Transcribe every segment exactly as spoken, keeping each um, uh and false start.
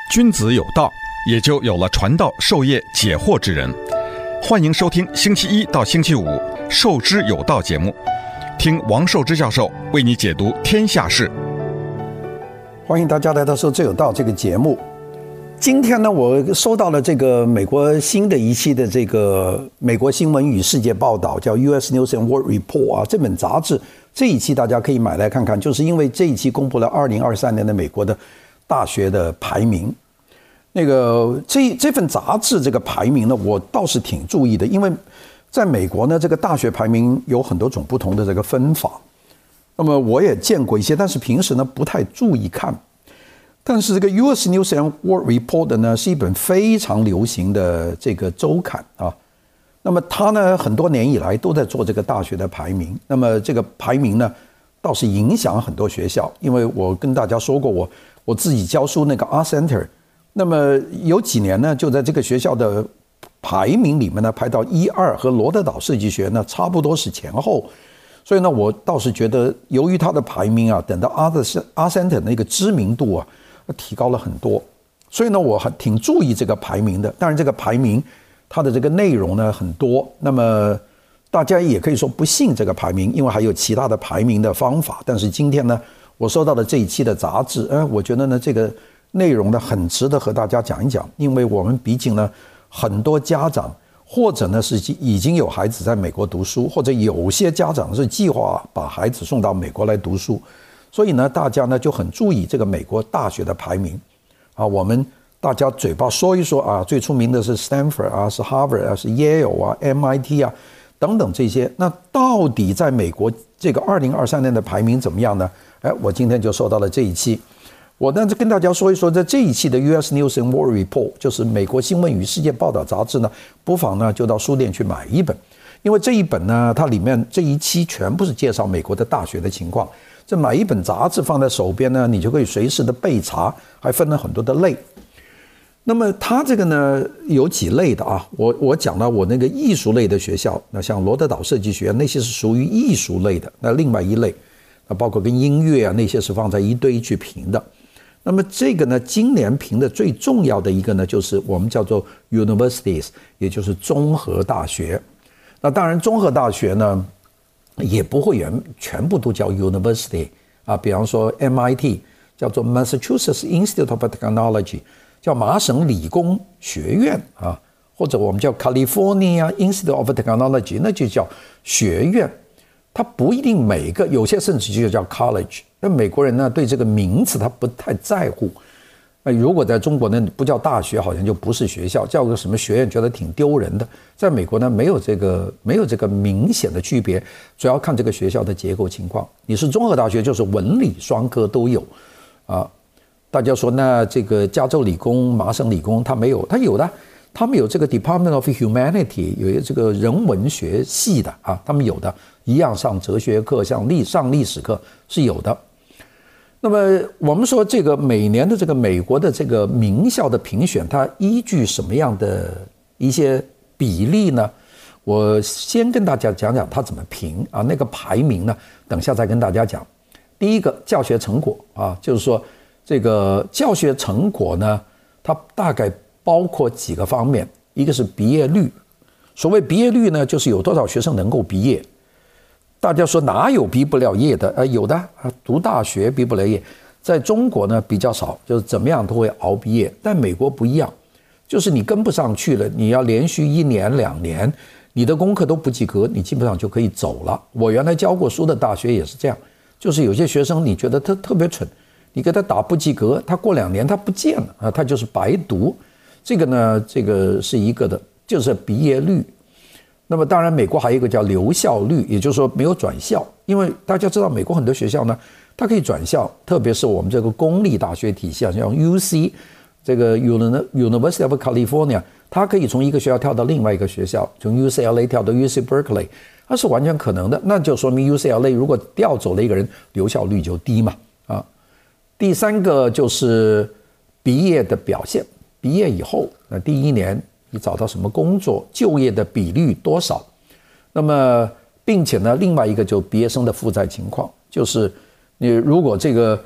君子有道，也就有了传道授业解惑之人。欢迎收听星期一到星期五《授之有道》节目，听王寿之教授为你解读天下事。 欢迎大家来到《授之有道》这个节目。今天呢，我收到了这个美国新的一期的这个美国新闻与世界报道，叫 U S News and World Report 啊，这本杂志这一期大家可以买来看看，就是因为这一期公布了二零二三年的美国的大学的排名。那个这这份杂志这个排名呢，我倒是挺注意的，因为在美国呢，这个大学排名有很多种不同的这个分法。那么我也见过一些，但是平时呢不太注意看。但是这个 U S News and World Report 呢，是一本非常流行的这个周刊啊。那么它呢，很多年以来都在做这个大学的排名。那么这个排名呢，倒是影响很多学校，因为我跟大家说过，我我自己教书那个 Art Center。那么有几年呢，就在这个学校的排名里面呢，排到一二，和罗德岛设计学院呢差不多是前后。所以呢，我倒是觉得，由于它的排名啊，等到 Art Center 那个知名度啊，提高了很多。所以呢，我还挺注意这个排名的。当然，这个排名它的这个内容呢很多，那么大家也可以说不信这个排名，因为还有其他的排名的方法。但是今天呢，我收到了这一期的杂志，呃，我觉得呢这个内容呢很值得和大家讲一讲，因为我们毕竟呢很多家长或者呢是已经有孩子在美国读书，或者有些家长是计划把孩子送到美国来读书，所以呢大家呢就很注意这个美国大学的排名啊。我们大家嘴巴说一说啊，最出名的是 Stanford 啊，是 Harvard 啊，是 Yale 啊 M I T 啊等等这些。那到底在美国这个二零二三年的排名怎么样呢？哎，我今天就收到了这一期。我呢就跟大家说一说，在这一期的 U S News and World Report， 就是美国新闻与世界报道杂志呢，不妨呢就到书店去买一本，因为这一本呢，它里面这一期全部是介绍美国的大学的情况。这买一本杂志放在手边呢，你就可以随时的备查，还分了很多的类。那么它这个呢有几类的啊，我我讲了我那个艺术类的学校，那像罗德岛设计学院那些是属于艺术类的，那另外一类，那包括跟音乐啊那些是放在一堆去评的。那么这个呢，今年评的最重要的一个呢，就是我们叫做 universities， 也就是综合大学。那当然，综合大学呢，也不会全全部都叫 university 啊。比方说 M I T 叫做 Massachusetts Institute of Technology， 叫麻省理工学院啊，或者我们叫 California Institute of Technology， 那就叫学院。它不一定每个，有些甚至就叫 college。那美国人呢，对这个名词他不太在乎。那如果在中国呢，不叫大学，好像就不是学校，叫个什么学院，觉得挺丢人的。在美国呢，没有这个没有这个明显的区别，主要看这个学校的结构情况。你是综合大学，就是文理双科都有啊。大家说，那这个加州理工、麻省理工，它没有，它有的。他们有这个 Department of Humanity， 有这个人文学系的啊，他们有的一样上哲学课，像历上历史课是有的。那么我们说这个每年的这个美国的这个名校的评选，它依据什么样的一些比例呢？我先跟大家讲讲它怎么评啊，那个排名呢，等下再跟大家讲。第一个教学成果啊，就是说这个教学成果呢，它大概包括几个方面，一个是毕业率。所谓毕业率呢，就是有多少学生能够毕业。大家说哪有毕不了业的？呃，有的啊，读大学毕不了业，在中国呢比较少，就是怎么样都会熬毕业。但美国不一样，就是你跟不上去了，你要连续一年两年，你的功课都不及格，你基本上就可以走了。我原来教过书的大学也是这样，就是有些学生你觉得他特别蠢，你给他打不及格，他过两年他不见了啊，他就是白读。这个呢，这个是一个的，就是毕业率。那么当然，美国还有一个叫留校率，也就是说没有转校。因为大家知道，美国很多学校呢，它可以转校，特别是我们这个公立大学体系啊，像 U C 这个 University of California， 它可以从一个学校跳到另外一个学校，从 U C L A 跳到 U C Berkeley， 它是完全可能的。那就说明 U C L A 如果调走了一个人，留校率就低嘛啊。第三个就是毕业的表现。毕业以后，那第一年你找到什么工作，就业的比率多少？那么，并且呢，另外一个就毕业生的负债情况，就是你如果这个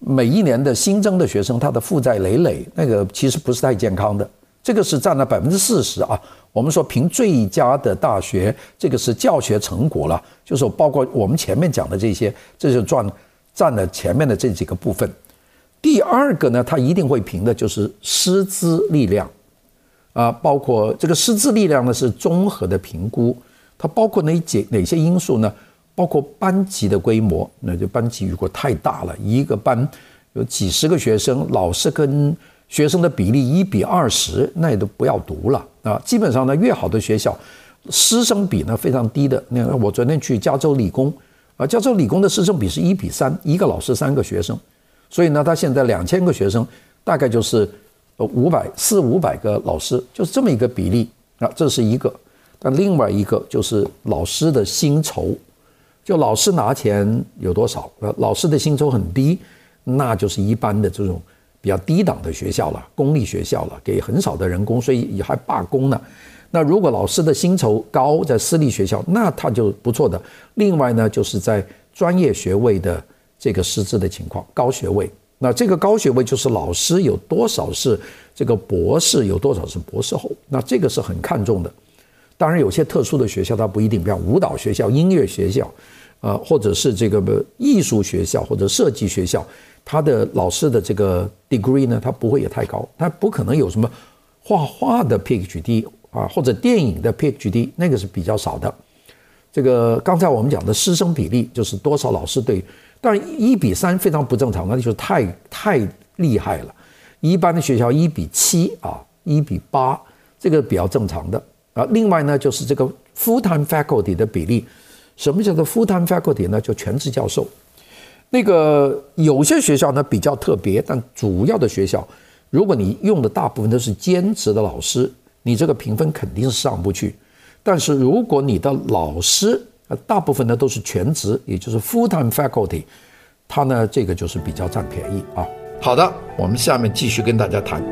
每一年的新增的学生，他的负债累累，那个其实不是太健康的。这个是占了百分之四十啊。我们说评最佳的大学，这个是教学成果了，就是包括我们前面讲的这些，这就占占了前面的这几个部分。第二个呢，他一定会评的就是师资力量啊，包括这个师资力量呢是综合的评估，它包括哪几哪些因素呢？包括班级的规模，那就班级如果太大了，一个班有几十个学生，老师跟学生的比例一比二十，那也都不要读了啊。基本上呢，越好的学校，师生比呢非常低的。那我昨天去加州理工啊，加州理工的师生比是一比三，一个老师三个学生，所以呢，他现在两千个学生，大概就是五百四五百个老师，就是这么一个比例啊，这是一个。但另外一个就是老师的薪酬。就老师拿钱有多少？呃，老师的薪酬很低，那就是一般的这种比较低档的学校了，公立学校了，给很少的人工，所以也还罢工呢。那如果老师的薪酬高，在私立学校，那他就不错的。另外呢，就是在专业学位的这个师资的情况，高学位。那这个高学位就是老师有多少是这个博士，有多少是博士后，那这个是很看重的。当然有些特殊的学校它不一定，比如舞蹈学校、音乐学校，呃，或者是这个艺术学校或者设计学校，它的老师的这个 degree 呢，它不会也太高，它不可能有什么画画的 PhD 啊，或者电影的 PhD， 那个是比较少的。这个刚才我们讲的师生比例就是多少老师对，当然一比三非常不正常，那就是太太厉害了。一般的学校一比七啊，一比八，这个比较正常的。啊，另外呢，就是这个 full-time faculty 的比例。什么叫做 full-time faculty 呢？就全职教授。那个有些学校呢比较特别，但主要的学校，如果你用的大部分都是兼职的老师，你这个评分肯定是上不去。但是如果你的老师大部分呢都是全职，也就是 full-time faculty， 他呢这个就是比较占便宜啊。好的，我们下面继续跟大家谈。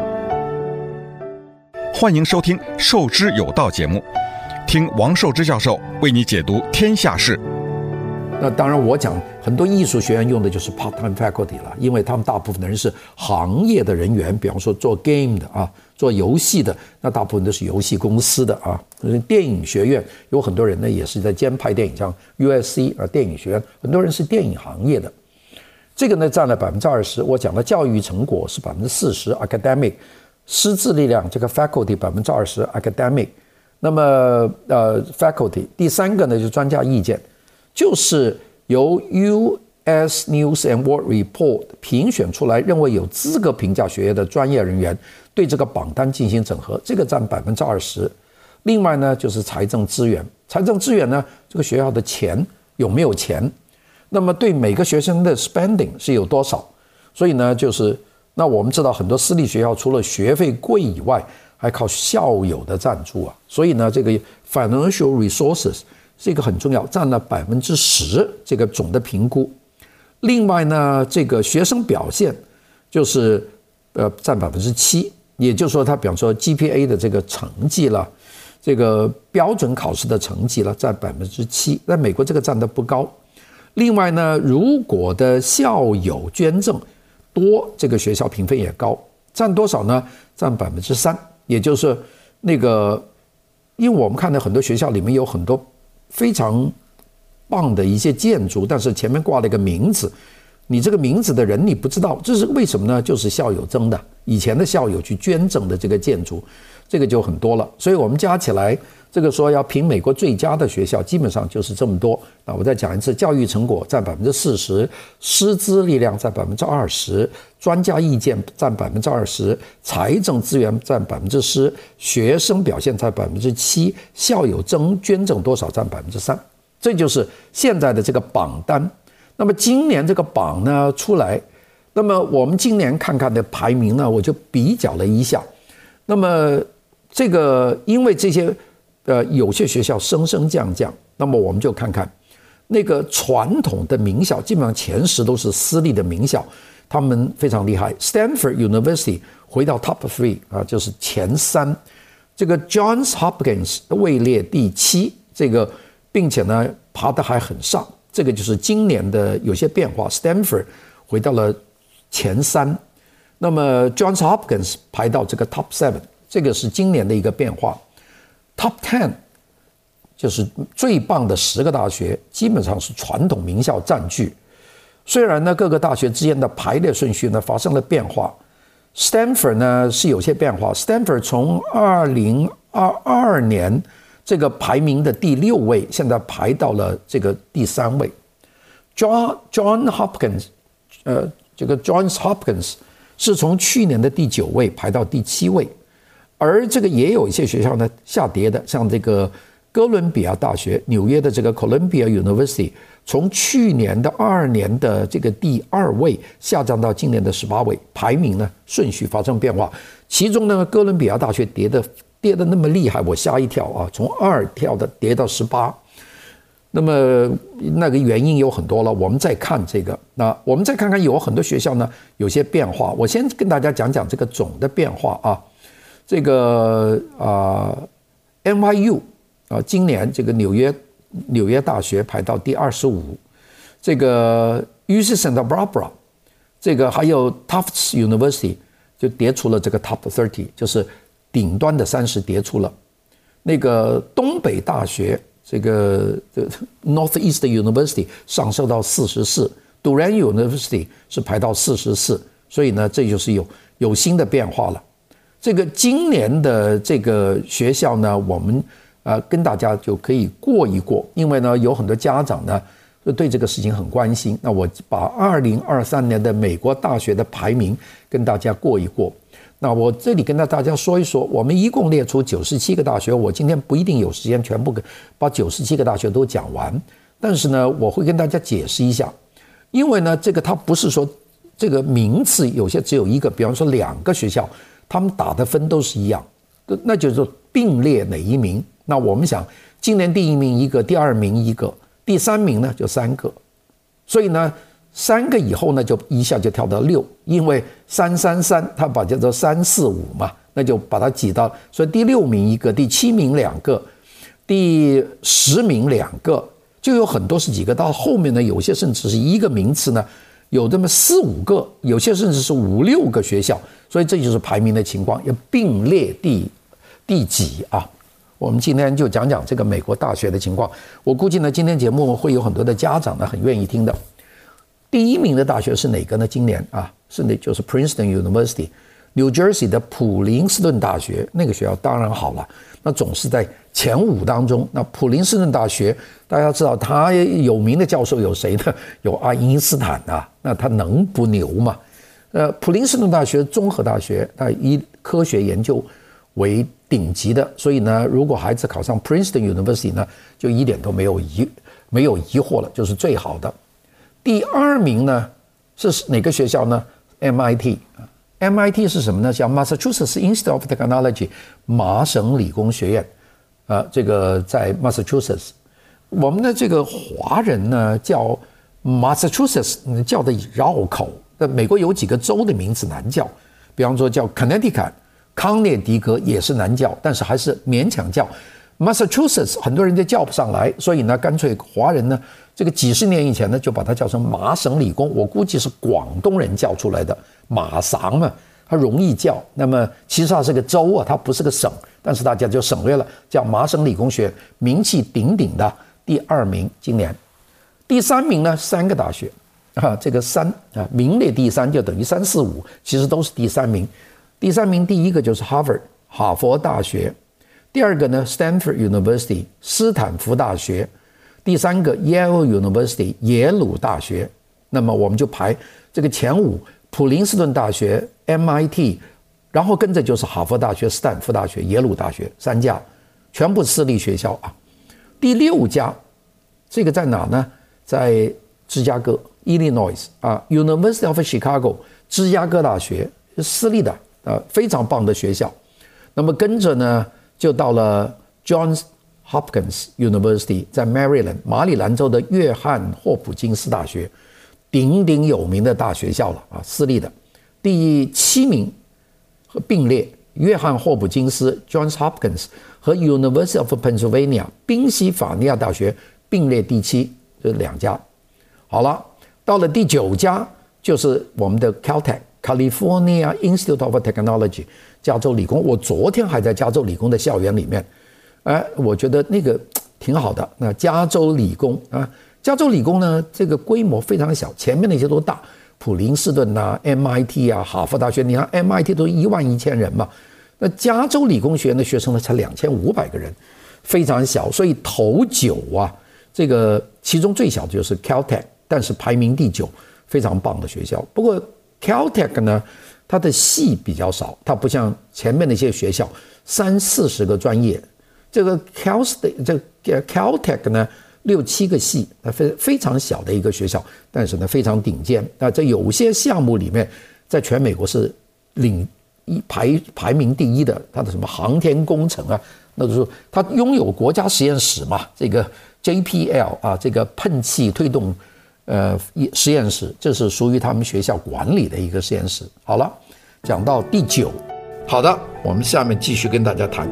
欢迎收听《授之有道》节目，听王寿之教授为你解读天下事。 那当然，我讲很多艺术学院用的就是 part-time faculty 了，因为他们大部分的人是行业的人员，比方说做 game 的啊，做游戏的，那大部分都是游戏公司的啊。电影学院有很多人呢，也是在兼拍电影，像 U S C 啊，电影学院很多人是电影行业的。这个呢占了百分之二十。我讲的教育成果是百分之四十 academic。师资力量这个 faculty 百分之二十 academic， 那么呃 faculty 第三个呢就是专家意见，就是由 U S News and World Report 评选出来认为有资格评价学业的专业人员，对这个榜单进行整合，这个占百分之二十。另外呢就是财政资源，财政资源呢这个学校的钱有没有钱，那么对每个学生的 spending 是有多少，所以呢就是。那我们知道很多私立学校除了学费贵以外，还靠校友的赞助啊，所以呢，这个 financial resources 是一个很重要，占了百分之十这个总的评估。另外呢，这个学生表现就是呃占百分之七，也就是说，他比方说 G P A 的这个成绩了，这个标准考试的成绩了，占百分之七。在美国这个占的不高。另外呢，如果的校友捐赠多，这个学校评分也高，占多少呢？占百分之三，也就是那个，因为我们看到很多学校里面有很多非常棒的一些建筑，但是前面挂了一个名字，你这个名字的人你不知道，这是为什么呢？就是校友赠的，以前的校友去捐赠的这个建筑，这个就很多了。所以我们加起来，这个说要评美国最佳的学校，基本上就是这么多。那我再讲一次，教育成果占百分之四十，师资力量占百分之二十，专家意见占百分之二十，财政资源占百分之十，学生表现占百分之七，校友增捐赠多少占百分之三。这就是现在的这个榜单。那么今年这个榜呢出来，那么我们今年看看的排名呢，我就比较了一下。那么这个因为这些。呃，有些学校升升降降，那么我们就看看那个传统的名校，基本上前十都是私立的名校，他们非常厉害。Stanford University 回到 top three 啊，就是前三。这个 Johns Hopkins 位列第七，这个并且呢爬得还很上。这个就是今年的有些变化。Stanford 回到了前三，那么 Johns Hopkins 排到这个 top seven， 这个是今年的一个变化。top ten 就是最棒的十个大学，基本上是传统名校占据。虽然呢各个大学之间的排列顺序呢发生了变化。Stanford 呢是有些变化 ，Stanford 从二零二二年这个排名的第六位，现在排到了这个第三位。John John Hopkins， 呃，这个 Johns Hopkins 是从去年的第九位排到第七位，而这个也有一些学校呢下跌的，像这个哥伦比亚大学，纽约的这个 Columbia University。从去年的二二年的这个第二位下降到今年的十八位，排名呢顺序发生变化。其中呢，哥伦比亚大学跌的跌的那么厉害，我吓一跳啊！从二跳的跌到十八。那么那个原因有很多了，我们再看这个。那我们再看看有很多学校呢有些变化。我先跟大家讲讲这个总的变化啊。这个啊、呃、，N Y U 啊、呃，今年这个纽约。纽约大学排到第二十五，这个 U C Santa Barbara， 这个还有 Tufts University 就跌出了这个 Top thirty， 就是顶端的三十跌出了。那个东北大学这个 Northeast University 上升到四十四 ，Durham University 是排到四十四，所以呢，这就是有有新的变化了。这个今年的这个学校呢，我们。呃，跟大家就可以过一过，因为呢，有很多家长呢对这个事情很关心。那我把二零二三年的美国大学的排名跟大家过一过。那我这里跟大家说一说，我们一共列出九十七个大学，我今天不一定有时间全部把九十七个大学都讲完，但是呢，我会跟大家解释一下，因为呢，这个它不是说这个名次有些只有一个，比方说两个学校，他们打的分都是一样，那就是并列哪一名。那我们想，今年第一名一个，第二名一个，第三名呢就三个，所以呢，三个以后呢就一下就跳到六，因为三三三，他把叫做三四五嘛，那就把它挤到，所以第六名一个，第七名两个，第十名两个，就有很多是几个，到后面呢，有些甚至是一个名次呢，有这么四五个，有些甚至是五六个学校，所以这就是排名的情况，要并列第第几啊？我们今天就讲讲这个美国大学的情况。我估计呢，今天节目会有很多的家长呢很愿意听的。第一名的大学是哪个呢？今年啊，是那就是 Princeton University，New Jersey 的普林斯顿大学，那个学校当然好了，那总是在前五当中。那普林斯顿大学，大家知道他有名的教授有谁呢？有爱因斯坦啊，那他能不牛吗？呃，普林斯顿大学综合大学，它以科学研究为顶级的，所以呢，如果孩子考上 Princeton University 呢，就一点都没有疑没有疑惑了，就是最好的。第二名呢是哪个学校呢 ？M I T。M I T 是什么呢？叫 Massachusetts Institute of Technology， 麻省理工学院。呃，这个在 Massachusetts， 我们的这个华人呢叫 Massachusetts， 叫的绕口。那美国有几个州的名字难叫，比方说叫 Connecticut。康涅狄格也是难叫，但是还是勉强叫。Massachusetts 很多人就叫不上来，所以呢，干脆华人呢，这个几十年以前呢，就把它叫成麻省理工。我估计是广东人叫出来的，马省嘛，它容易叫。那么其实它是个州啊，它不是个省，但是大家就省略了，叫麻省理工学院，名气鼎鼎的第二名。今年第三名呢，三个大学啊，这个三啊，名列第三就等于三四五，其实都是第三名。第三名第一个就是 Harvard 哈佛大学，第二个呢 Stanford University 斯坦福大学，第三个 Yale University 耶鲁大学。那么我们就排这个前五，普林斯顿大学 M I T， 然后跟着就是哈佛大学、斯坦福大学、耶鲁大学三家，全部私立学校啊。第六家这个在哪呢？在芝加哥 Illinois 啊 University of Chicago 芝加哥大学，私立的呃，非常棒的学校。那么跟着呢，就到了 Johns Hopkins University， 在 Maryland 马里兰州的约翰霍普金斯大学，鼎鼎有名的大学校了啊，私立的。第七名和并列约翰霍普金斯 Johns Hopkins 和 University of Pennsylvania 宾夕法尼亚大学并列第七，这两家。好了，到了第九家就是我们的 Caltech。California Institute of Technology 加州理工，我昨天还在加州理工的校园里面，哎，我觉得那个挺好的。那加州理工啊，加州理工呢，这个规模非常小，前面那些都大，普林斯顿啊、M I T 啊、哈佛大学，你看 M I T 都一万一千人嘛，那加州理工学院的学生呢才两千五百个人，非常小，所以头九啊，这个其中最小的就是 Caltech， 但是排名第九，非常棒的学校。不过Caltech 呢，它的系比较少，它不像前面那些学校三四十个专业。这个 Caltech 这个 Caltech 呢，六七个系，非非常小的一个学校，但是呢非常顶尖。那这有些项目里面，在全美国是领一排排名第一的。它的什么航天工程啊，那就是它拥有国家实验室嘛，这个 J P L 啊，这个喷气推动。呃，实验室，这是属于他们学校管理的一个实验室。好了，讲到第九，好的，我们下面继续跟大家谈。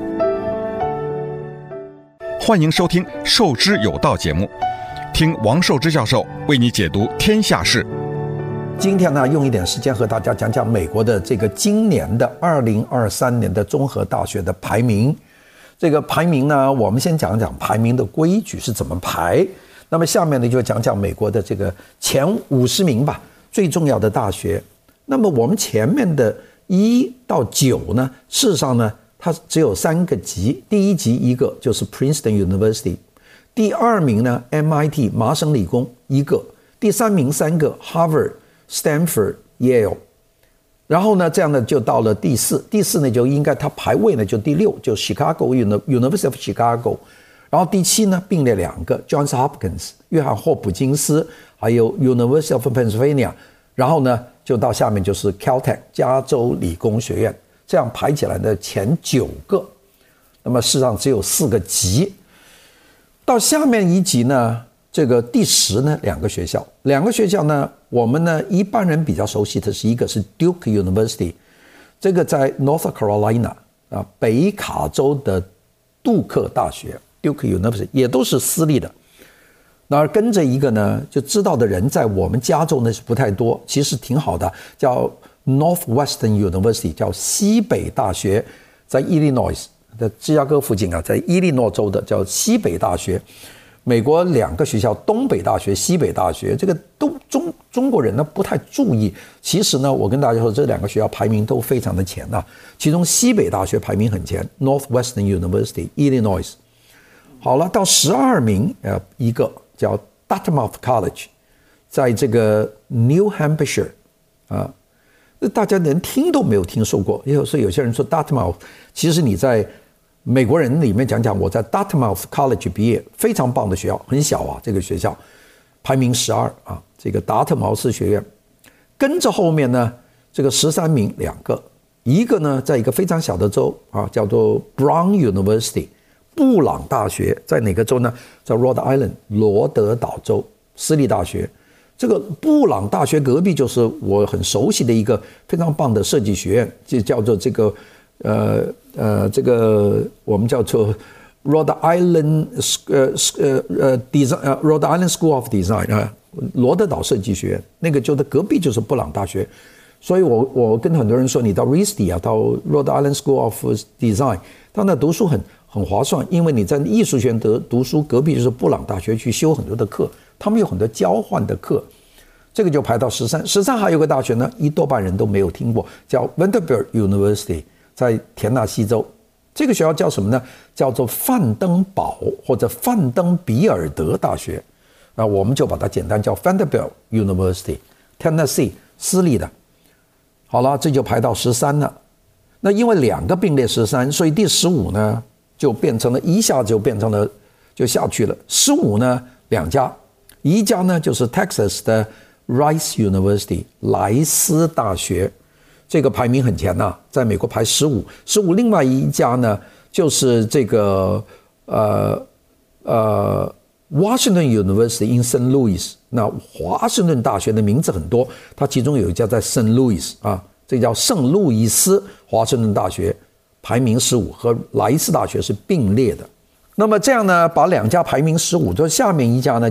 欢迎收听《授之有道》节目，听王寿之教授为你解读天下事。 今天呢，用一点时间和大家讲讲美国的这个今年的二零二三年的综合大学的排名。这个排名呢，我们先讲讲排名的规矩是怎么排。那么下面呢，就讲讲美国的这个前五十名吧，最重要的大学。那么我们前面的一到九呢，事实上呢，它只有三个级，第一级一个就是 Princeton University， 第二名呢 M I T 麻省理工一个，第三名三个 Harvard、Stanford、Yale， 然后呢，这样呢就到了第四，第四呢就应该它排位呢就第六，就 Chicago University of Chicago。然后第七呢，并列两个 Johns Hopkins 约翰霍普金斯，还有 University of Pennsylvania， 然后呢就到下面就是 Caltech 加州理工学院，这样排起来的前九个，那么事实上只有四个级。到下面一级呢，这个第十呢，两个学校，两个学校呢，我们呢一般人比较熟悉的是一个是 Duke University， 这个在 North Carolina 啊，北卡州的杜克大学。Duke University 也都是私立的，那而跟着一个呢，就知道的人在我们加州呢是不太多，其实挺好的，叫 Northwestern University， 叫西北大学，在 Illinois 的芝加哥附近啊，在伊利诺州的叫西北大学。美国两个学校，东北大学、西北大学，这个都中中国人呢不太注意。其实呢，我跟大家说，这两个学校排名都非常的前啊，其中西北大学排名很前 ，Northwestern University Illinois。好了，到十二名，呃，一个叫 Dartmouth College， 在这个 New Hampshire， 啊，大家连听都没有听说过。所以有些人说 Dartmouth， 其实你在美国人里面讲讲，我在 Dartmouth College 毕业，非常棒的学校，很小啊，这个学校排名十二啊，这个达特茅斯学院，跟着后面呢，这个十三名两个，一个呢在一个非常小的州啊，叫做 Brown University。布朗大学在哪个州呢？在 Rhode Island 罗德岛州私立大学。这个布朗大学隔壁就是我很熟悉的一个非常棒的设计学院，就叫做这个呃呃这个我们叫做 Rhode Island 呃呃呃 Design 呃 Rhode Island School of Design 啊，罗德岛设计学院，那个就在隔壁就是布朗大学。所以我我跟很多人说，你到 R I S D 啊，到 Rhode Island School of Design， 到那读书很很划算，因为你在艺术学院读读书，隔壁就是布朗大学，去修很多的课，他们有很多交换的课，这个就排到十三。十三还有个大学呢，一多半人都没有听过，叫 Vanderbilt University， 在田纳西州。这个学校叫什么呢？叫做范登堡或者范登比尔德大学，那我们就把它简单叫 Vanderbilt University， Tennessee 私立的。好了，这就排到十三了。那因为两个并列十三，所以第十五呢就变成了一下就变成了就下去了。十五呢两家，一家呢就是 Texas 的 Rice University 莱斯大学，这个排名很前呐、啊，在美国排十五。十五另外一家呢就是这个呃呃 Washington University in Saint Louis。那华盛顿大学的名字很多，它其中有一家在圣路易斯啊，这叫圣路易斯华盛顿大学，排名十五，和莱斯大学是并列的。那么这样呢，把两家排名十五，就下面一家呢就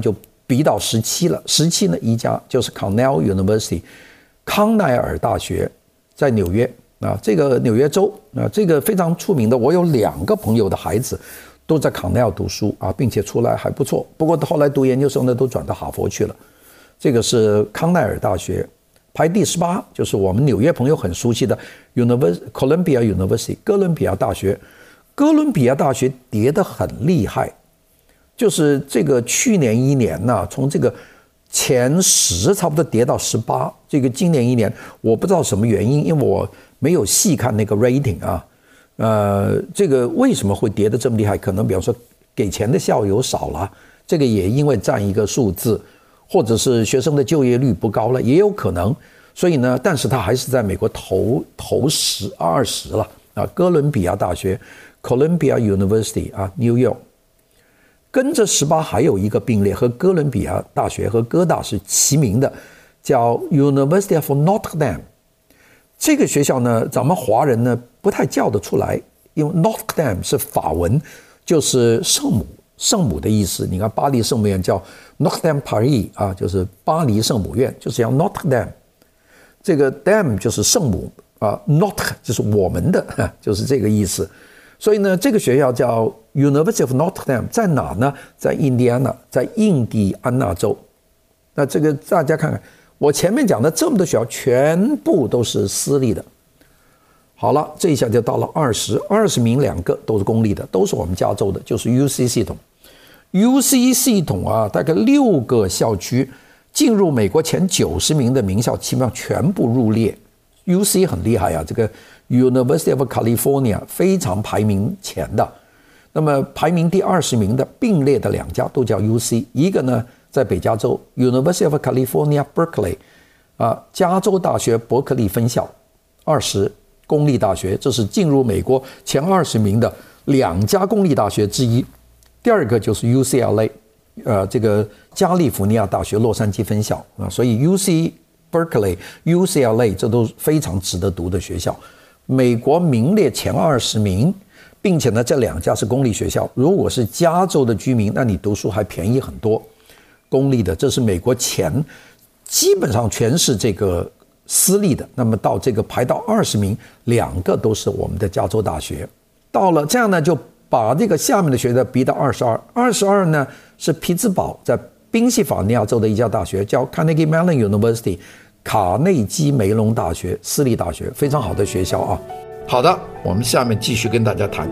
比到十七了，十七呢一家就是 Cornell University 康奈尔大学，在纽约啊，这个纽约州啊，这个非常出名的。我有两个朋友的孩子都在 Cornell 读书啊，并且出来还不错。不过后来读研究生呢，都转到哈佛去了。这个是康奈尔大学，排第十八，就是我们纽约朋友很熟悉的 University Columbia University 哥伦比亚大学。哥伦比亚大学跌得很厉害，就是这个去年一年呢、啊，从这个前十差不多跌到十八，这个今年一年我不知道什么原因，因为我没有细看那个 rating 啊，呃，这个为什么会跌得这么厉害？可能比方说给钱的校友少了，这个也因为占一个数字，或者是学生的就业率不高了，也有可能。所以呢，但是它还是在美国头头十二十了啊，哥伦比亚大学 Columbia University 啊 ，New York。跟着十八还有一个并列，和哥伦比亚大学和哥大是齐名的，叫 University of Notre Dame。这个学校呢，咱们华人呢不太叫得出来，因为 Notre Dame 是法文，就是圣母，圣母的意思。你看巴黎圣母院叫 Notre Dame Paris 啊，就是巴黎圣母院，就是叫 Notre Dame。这个 Dame 就是圣母啊 ，Notre 就是我们的，就是这个意思。所以呢，这个学校叫 University of Notre Dame， 在哪呢？在印第安纳，在印第安纳州。那这个大家看看，我前面讲的这么多学校，全部都是私立的。好了，这一下就到了二十，二十名两个都是公立的，都是我们加州的，就是 U C 系统。U C 系统啊，大概六个校区进入美国前九十名的名校，基本上全部入列。U C 很厉害啊，这个 University of California 非常排名前的。那么排名第二十名的并列的两家都叫 U C， 一个呢在北加州 University of California Berkeley 啊，加州大学伯克利分校，二十公立大学，这是进入美国前二十名的两家公立大学之一。第二个就是 U C L A， 呃，这个加利福尼亚大学洛杉矶分校啊，所以 U C。Berkeley、U C L A 这都非常值得读的学校，美国名列前二十名，并且呢，这两家是公立学校。如果是加州的居民，那你读书还便宜很多。公立的，这是美国前，基本上全是这个私立的。那么到这个排到二十名，两个都是我们的加州大学。到了这样呢，就把这个下面的学校逼到二十二，二十二呢是匹兹堡在宾夕法尼亚州的一家大学，叫 Carnegie Mellon University。卡内基梅隆大学，私立大学，非常好的学校啊。好的，我们下面继续跟大家谈。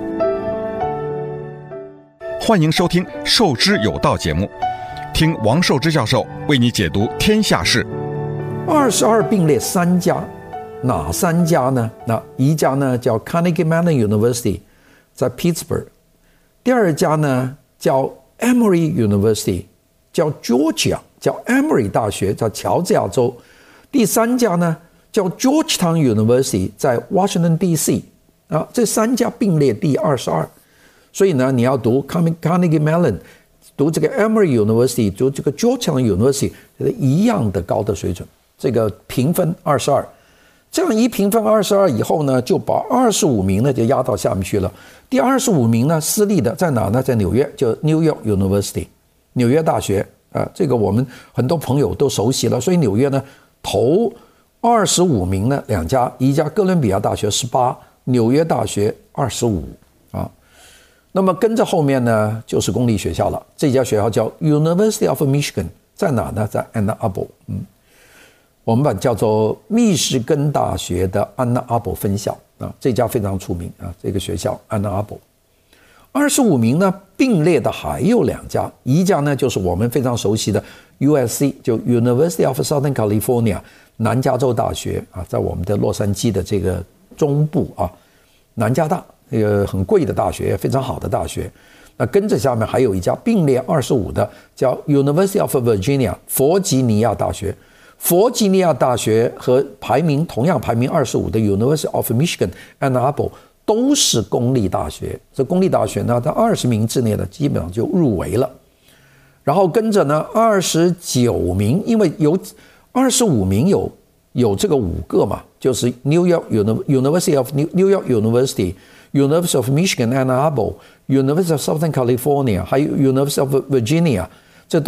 欢迎收听《授之有道》节目，听王寿之教授为你解读天下事。 二十二并列三家，哪三家呢？那一家呢叫 Carnegie Mellon University， 在 Pittsburgh； 第二家呢叫 Emory University， 叫 Georgia， 叫 Emory 大学，在乔治亚州。第三家呢叫 Georgetown University， 在 Washington D C 啊，这三家并列第二十二。所以呢，你要读 Carnegie Mellon， 读这个 Emory University， 读这个 Georgetown University， 一样的高的水准。这个评分二十二，这样一评分二十二以后呢，就把二十五名呢就压到下面去了。第二十五名呢，私立的在哪呢？在纽约，就 New York University， 纽约大学啊，这个我们很多朋友都熟悉了。所以纽约呢，头二十五名呢，两家，一家哥伦比亚大学十八，纽约大学二十五啊。那么跟着后面呢，就是公立学校了。这家学校叫 University of Michigan， 在哪呢？在 Ann Arbor， 嗯，我们把叫做密歇根大学的 Ann Arbor 分校啊，这家非常出名啊，这个学校 Ann Arbor。二十五名呢，并列的还有两家，一家呢就是我们非常熟悉的 U S C， 就 University of Southern California， 南加州大学啊，在我们的洛杉矶的这个中部啊，南加大，这个很贵的大学，非常好的大学。那跟着下面还有一家并列二十五的，叫 University of Virginia， 弗吉尼亚大学。弗吉尼亚大学和排名同样排名二十五的 University of Michigan Ann Arbor。都是公立大学，这公立大学呢，在二十名之内呢，基本上就入围了。然后跟着呢，二十九名，因为有二十五名有有这个五个嘛，就是 New York University of New York University、University of Michigan Ann Arbor、University of Southern California， 还有 University of Virginia， 这都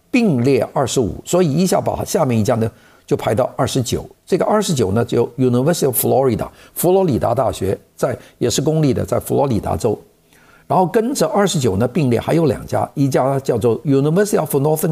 并列二十五，所以一下把下面一家呢就排到二十九。这个二十九呢，就 University of Florida 佛罗里达大学，在也是公立的，在佛罗里达州。然后跟着二十九呢并列还有两家，一家叫做 University of Northern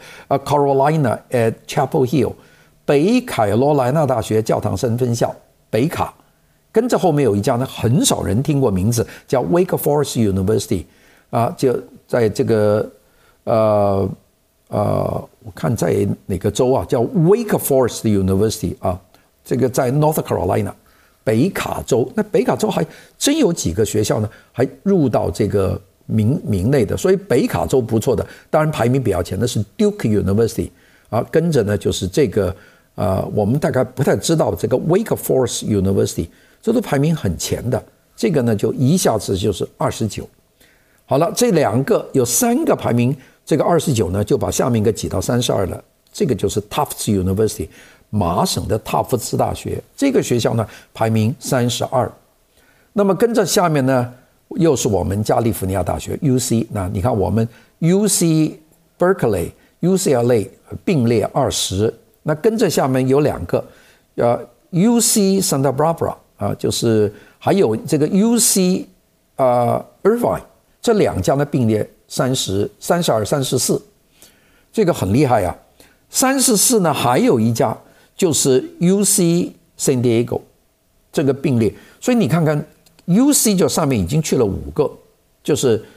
Carolina at Chapel Hill 北凯罗来纳大学教堂山分校北卡，跟着后面有一家呢很少人听过名字，叫 Wake Forest University 啊，就在这个呃呃，我看在哪个州啊，叫 Wake Forest University 啊，这个在 North Carolina。北卡州，那北卡州还真有几个学校呢，还入到这个名名内的，所以北卡州不错的。当然排名比较前的是 Duke University 啊，跟着呢就是这个呃，我们大概不太知道这个 Wake Forest University， 这都排名很前的。这个呢就一下子就是二十九。好了，这两个有三个排名，这个二十九呢就把下面一个挤到三十二了。这个就是 Tufts University。麻省的塔夫茨大学，这个学校呢排名三十二。那么跟着下面呢又是我们加利福尼亚大学 U C， 那你看我们 U C Berkeley、U C L A 并列二十。那跟着下面有两个，呃 U C Santa Barbara 啊，就是还有这个 U C 呃 Irvine， 这两家呢并列三十、三十二、三十四，这个很厉害啊。三十四呢还有一家。就是 U C San Diego 这个并列，所以你看看 U C 就上面已经去了五个，就是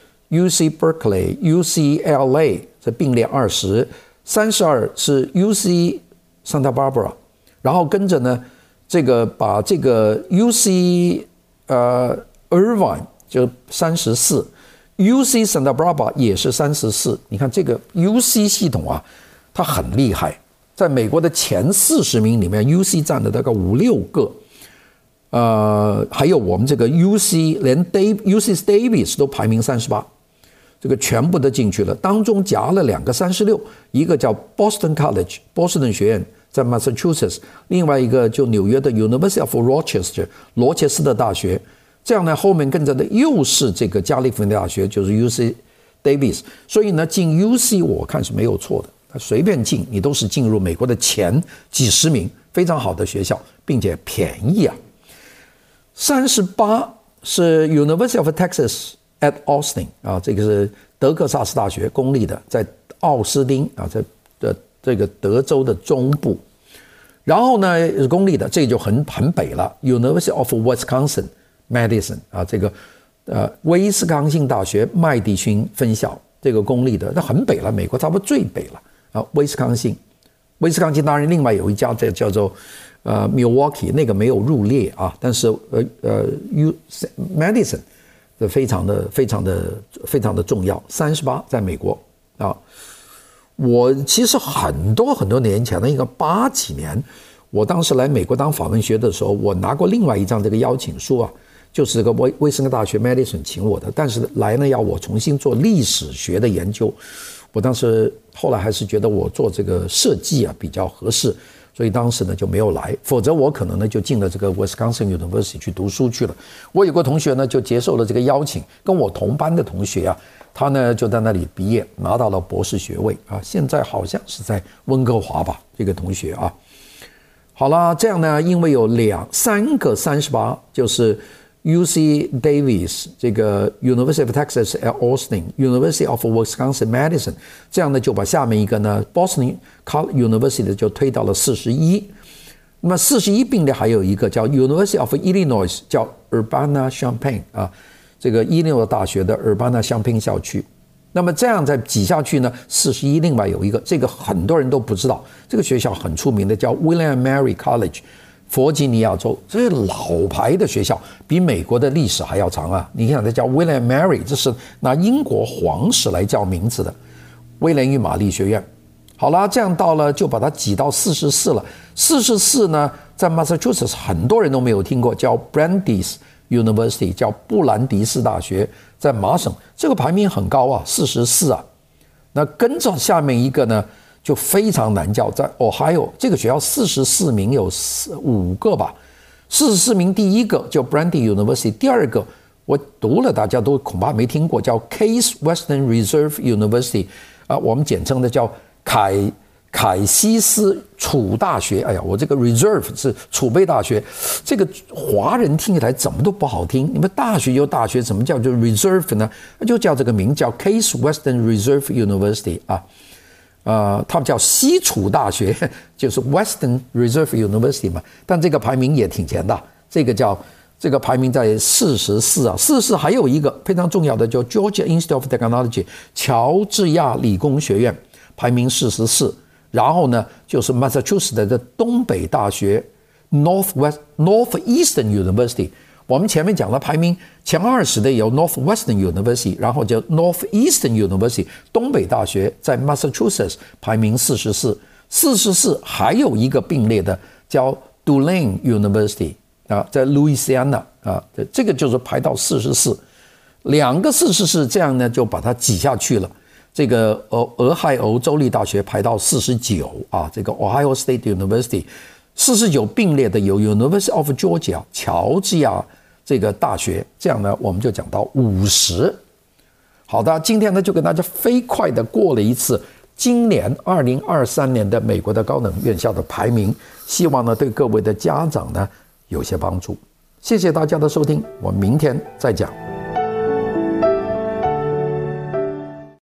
U C Berkeley、U C L A 这并列二十，三十二是 U C Santa Barbara， 然后跟着呢，这个把这个 U C 呃 Irvine 就三十四 ，U C Santa Barbara 也是三十四，你看这个 U C 系统啊，它很厉害。在美国的前四十名里面 ，U C 占了大概五六个，呃，还有我们这个 U C 连 U C Davis 都排名三十八，这个全部都进去了。当中夹了两个三十六，一个叫 Boston College 波士顿学院在 Massachusetts， 另外一个就纽约的 University of Rochester 罗切斯特大学。这样呢，后面跟着的又是这个加利福尼亚大学，就是 U C Davis。所以呢，进 U C 我看是没有错的。随便进你都是进入美国的前几十名，非常好的学校，并且便宜啊。三十八是 University of Texas at Austin 啊，这个是德克萨斯大学公立的，在奥斯汀啊，在的这个德州的中部。然后呢是公立的，这就很很北了 ，University of Wisconsin Madison 啊，这个呃威斯康星大学麦迪逊分校，这个公立的，那很北了，美国差不多最北了。啊，威斯康星，威斯康星当然另外有一家这叫做呃 Milwaukee， 那个没有入列啊，但是呃呃 U Madison 这非常的非常的非常的重要，三十八在美国啊。我其实很多很多年前的一个八几年，我当时来美国当访问学的时候，我拿过另外一张这个邀请书啊，就是这个威威斯康大学 Madison 请我的，但是来呢要我重新做历史学的研究。我当时后来还是觉得我做这个设计啊比较合适，所以当时呢就没有来，否则我可能呢就进了这个 Wisconsin University 去读书去了。我有个同学呢就接受了这个邀请，跟我同班的同学啊，他呢就在那里毕业，拿到了博士学位啊，现在好像是在温哥华吧，这个同学啊。好了，这样呢，因为有两三个三十八，就是。U C Davis 这个 University of Texas at Austin University of Wisconsin Madison 这样呢就把下面一个呢 Boston University 就推到了四十一。那么四十一并列还有一个叫 University of Illinois 叫 Urbana-Champaign 啊，这个伊利诺大学的 Urbana-Champaign 校区。那么这样再挤下去呢，四十一另外有一个，这个很多人都不知道，这个学校很出名的叫 William and Mary College。弗吉尼亚州，这是老牌的学校，比美国的历史还要长啊！你看，这叫 William Mary， 这是拿英国皇室来叫名字的威廉与玛丽学院。好了，这样到了就把它挤到四十四了。四十四呢，在 Massachusetts 很多人都没有听过，叫 Brandeis University， 叫布兰迪斯大学，在麻省，这个排名很高啊，四十四啊。那跟着下面一个呢？就非常难叫，在 Ohio 这个学校四十四名有五个吧，四十四名第一个叫 Brandeis University， 第二个我读了大家都恐怕没听过，叫 Case Western Reserve University， 啊，我们简称的叫凯凯西斯储大学。哎呀，我这个 reserve 是储备大学，这个华人听起来怎么都不好听。你们大学就大学，怎么叫就 reserve 呢？就叫这个名叫 Case Western Reserve University 啊。呃，他们叫西储大学，就是 Western Reserve University 嘛。但这个排名也挺前的，这个叫这个排名在四十四啊，四十四还有一个非常重要的叫 Georgia Institute of Technology 乔治亚理工学院，排名四十四。然后呢，就是 Massachusetts 的东北大学 Northwest Northeastern University。我们前面讲了排名前二十的有 Northwestern University， 然后叫 Northeastern University 东北大学在 Massachusetts 排名四十四，四十四还有一个并列的叫 Tulane University 啊，在 Louisiana 啊，这个就是排到四十四，两个四十四，这样呢就把它挤下去了。这个俄俄亥俄州立大学排到四十九啊，这个 Ohio State University。四十九并列的有 University of Georgia 乔治亚这个大学，这样呢我们就讲到五十。好的，今天呢就跟大家飞快的过了一次今年二零二三年的美国的高等院校的排名，希望呢对各位的家长呢有些帮助。谢谢大家的收听，我们明天再讲。